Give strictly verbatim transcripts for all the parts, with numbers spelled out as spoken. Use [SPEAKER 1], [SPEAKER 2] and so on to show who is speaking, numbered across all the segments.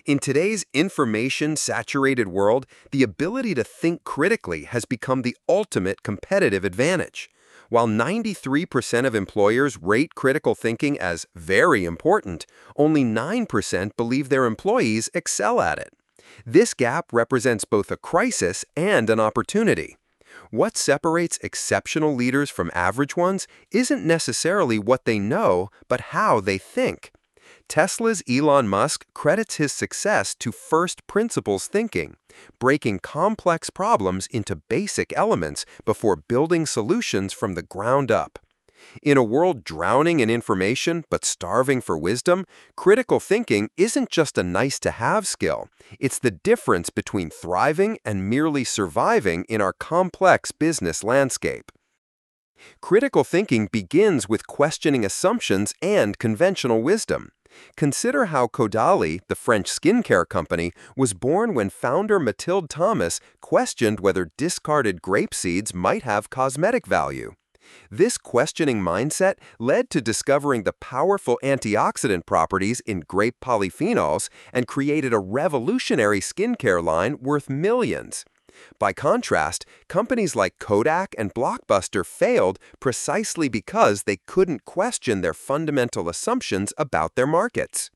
[SPEAKER 1] In today's information-saturated world, the ability to think critically has become the ultimate competitive advantage. While ninety-three percent of employers rate critical thinking as very important, only nine percent believe their employees excel at it. This gap represents both a crisis and an opportunity. What separates exceptional leaders from average ones isn't necessarily what they know, but how they think. Tesla's Elon Musk credits his success to first principles thinking, breaking complex problems into basic elements before building solutions from the ground up. In a world drowning in information but starving for wisdom, critical thinking isn't just a nice-to-have skill. It's the difference between thriving and merely surviving in our complex business landscape. Critical thinking begins with questioning assumptions and conventional wisdom. Consider how Caudalie, the French skincare company, was born when founder Mathilde Thomas questioned whether discarded grape seeds might have cosmetic value. This questioning mindset led to discovering the powerful antioxidant properties in grape polyphenols and created a revolutionary skincare line worth millions. By contrast, companies like Kodak and Blockbuster failed precisely because they couldn't question their fundamental assumptions about their markets.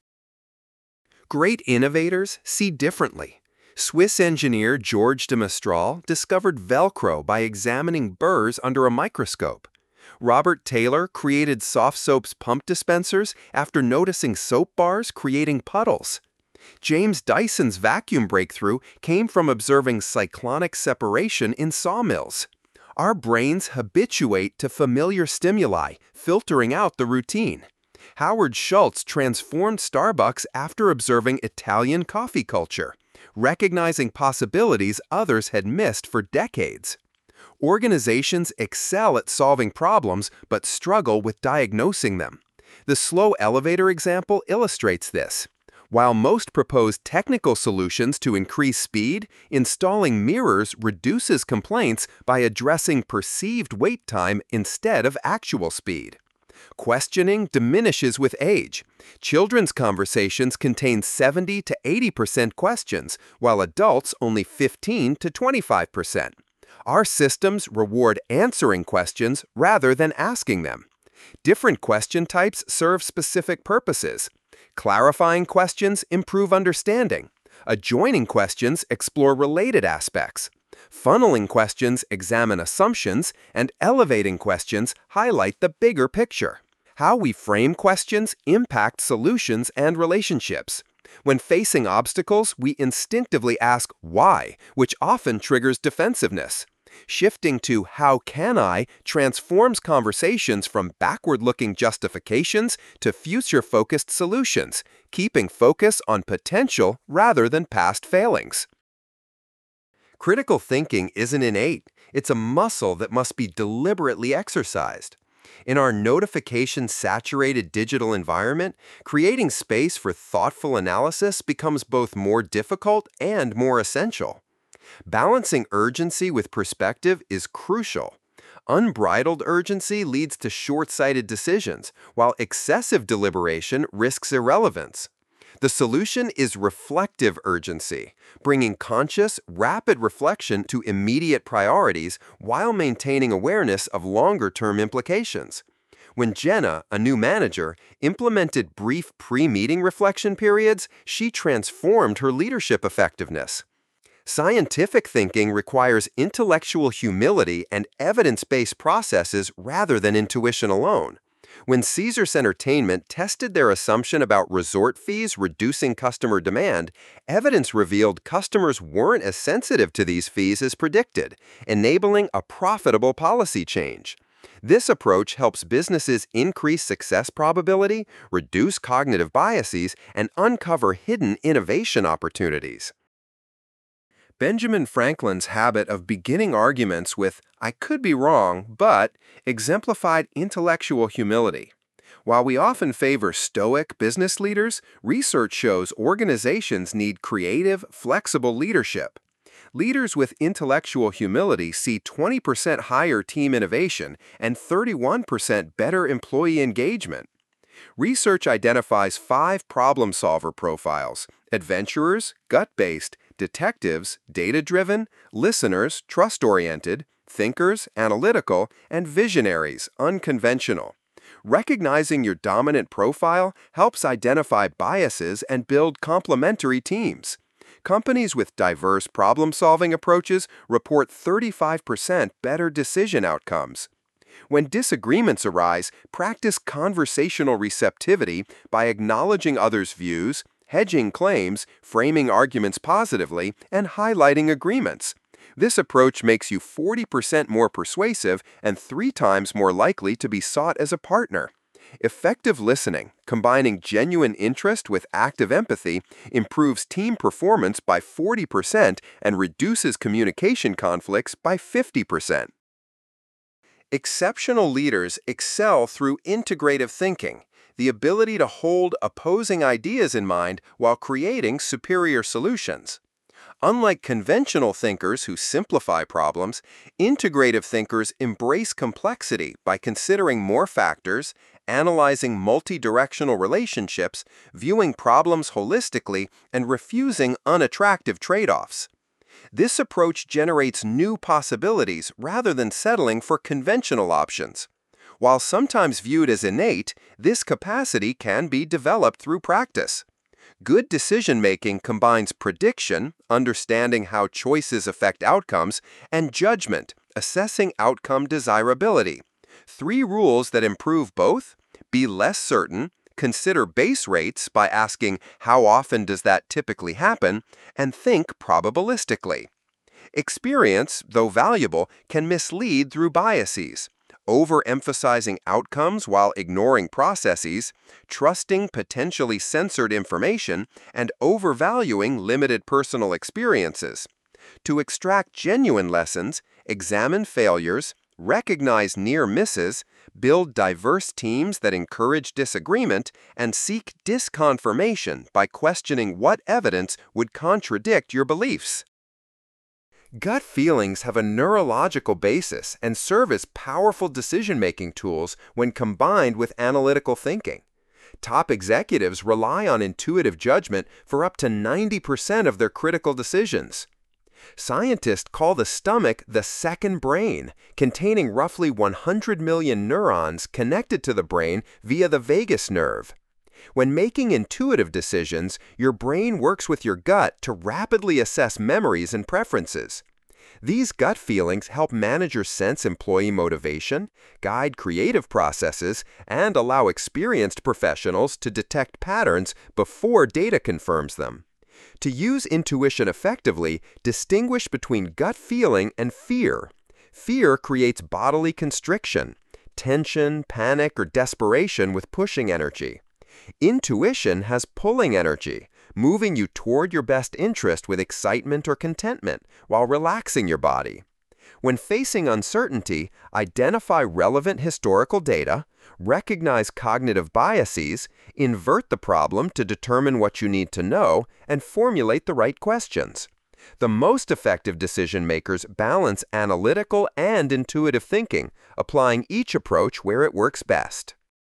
[SPEAKER 1] Great innovators see differently. Swiss engineer Georges de Mestral discovered Velcro by examining burrs under a microscope. Robert Taylor created soft soaps pump dispensers after noticing soap bars creating puddles. James Dyson's vacuum breakthrough came from observing cyclonic separation in sawmills. Our brains habituate to familiar stimuli, filtering out the routine. Howard Schultz transformed Starbucks after observing Italian coffee culture, recognizing possibilities others had missed for decades. Organizations excel at solving problems but struggle with diagnosing them. The slow elevator example illustrates this. While most propose technical solutions to increase speed, installing mirrors reduces complaints by addressing perceived wait time instead of actual speed. Questioning diminishes with age. Children's conversations contain seventy to eighty percent questions, while adults only fifteen to twenty-five percent. Our systems reward answering questions rather than asking them. Different question types serve specific purposes. Clarifying questions improve understanding. Adjoining questions explore related aspects. Funneling questions examine assumptions, and elevating questions highlight the bigger picture. How we frame questions impacts solutions and relationships. When facing obstacles, we instinctively ask why, which often triggers defensiveness. Shifting to "how can I" transforms conversations from backward-looking justifications to future-focused solutions, keeping focus on potential rather than past failings. Critical thinking isn't innate. It's a muscle that must be deliberately exercised. In our notification-saturated digital environment, creating space for thoughtful analysis becomes both more difficult and more essential. Balancing urgency with perspective is crucial. Unbridled urgency leads to short-sighted decisions, while excessive deliberation risks irrelevance. The solution is reflective urgency, bringing conscious, rapid reflection to immediate priorities while maintaining awareness of longer-term implications. When Jenna, a new manager, implemented brief pre-meeting reflection periods, she transformed her leadership effectiveness. Scientific thinking requires intellectual humility and evidence-based processes rather than intuition alone. When Caesars Entertainment tested their assumption about resort fees reducing customer demand, evidence revealed customers weren't as sensitive to these fees as predicted, enabling a profitable policy change. This approach helps businesses increase success probability, reduce cognitive biases, and uncover hidden innovation opportunities. Benjamin Franklin's habit of beginning arguments with "I could be wrong, but" exemplified intellectual humility. While we often favor stoic business leaders, research shows organizations need creative, flexible leadership. Leaders with intellectual humility see twenty percent higher team innovation and thirty-one percent better employee engagement. Research identifies five problem solver profiles: adventurers, gut-based, detectives, data-driven, listeners, trust-oriented, thinkers, analytical, and visionaries, unconventional. Recognizing your dominant profile helps identify biases and build complementary teams. Companies with diverse problem-solving approaches report thirty-five percent better decision outcomes. When disagreements arise, practice conversational receptivity by acknowledging others' views, hedging claims, framing arguments positively, and highlighting agreements. This approach makes you forty percent more persuasive and three times more likely to be sought as a partner. Effective listening, combining genuine interest with active empathy, improves team performance by forty percent and reduces communication conflicts by fifty percent. Exceptional leaders excel through integrative thinking, the ability to hold opposing ideas in mind while creating superior solutions. Unlike conventional thinkers who simplify problems, integrative thinkers embrace complexity by considering more factors, analyzing multi-directional relationships, viewing problems holistically, and refusing unattractive trade-offs. This approach generates new possibilities rather than settling for conventional options. While sometimes viewed as innate, this capacity can be developed through practice. Good decision-making combines prediction, understanding how choices affect outcomes, and judgment, assessing outcome desirability. Three rules that improve both: be less certain, consider base rates by asking how often does that typically happen, and think probabilistically. Experience, though valuable, can mislead through biases. Overemphasizing outcomes while ignoring processes, trusting potentially censored information, and overvaluing limited personal experiences. To extract genuine lessons, examine failures, recognize near misses, build diverse teams that encourage disagreement, and seek disconfirmation by questioning what evidence would contradict your beliefs. Gut feelings have a neurological basis and serve as powerful decision-making tools when combined with analytical thinking. Top executives rely on intuitive judgment for up to ninety percent of their critical decisions. Scientists call the stomach the second brain, containing roughly one hundred million neurons connected to the brain via the vagus nerve. When making intuitive decisions, your brain works with your gut to rapidly assess memories and preferences. These gut feelings help managers sense employee motivation, guide creative processes, and allow experienced professionals to detect patterns before data confirms them. To use intuition effectively, distinguish between gut feeling and fear. Fear creates bodily constriction, tension, panic, or desperation with pushing energy. Intuition has pulling energy, moving you toward your best interest with excitement or contentment while relaxing your body. When facing uncertainty, identify relevant historical data, recognize cognitive biases, invert the problem to determine what you need to know, and formulate the right questions. The most effective decision makers balance analytical and intuitive thinking, applying each approach where it works best.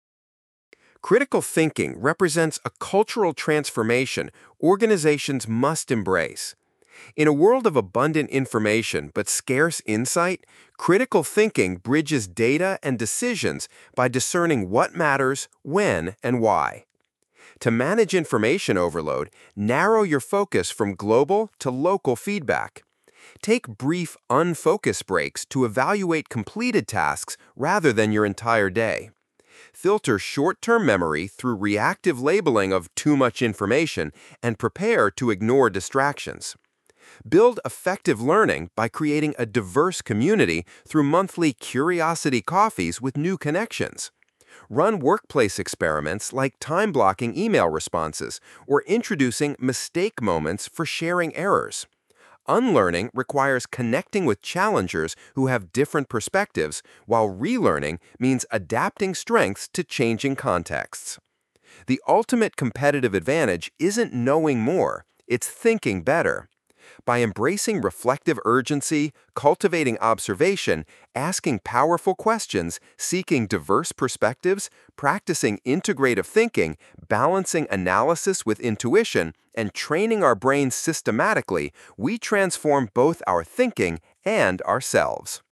[SPEAKER 1] Critical thinking represents a cultural transformation organizations must embrace. In a world of abundant information but scarce insight, critical thinking bridges data and decisions by discerning what matters, when, and why. To manage information overload, narrow your focus from global to local feedback. Take brief, unfocused breaks to evaluate completed tasks rather than your entire day. Filter short-term memory through reactive labeling of too much information and prepare to ignore distractions. Build effective learning by creating a diverse community through monthly curiosity coffees with new connections. Run workplace experiments like time-blocking email responses or introducing mistake moments for sharing errors. Unlearning requires connecting with challengers who have different perspectives, while relearning means adapting strengths to changing contexts. The ultimate competitive advantage isn't knowing more, it's thinking better. By embracing reflective urgency, cultivating observation, asking powerful questions, seeking diverse perspectives, practicing integrative thinking, balancing analysis with intuition, and training our brains systematically, we transform both our thinking and ourselves.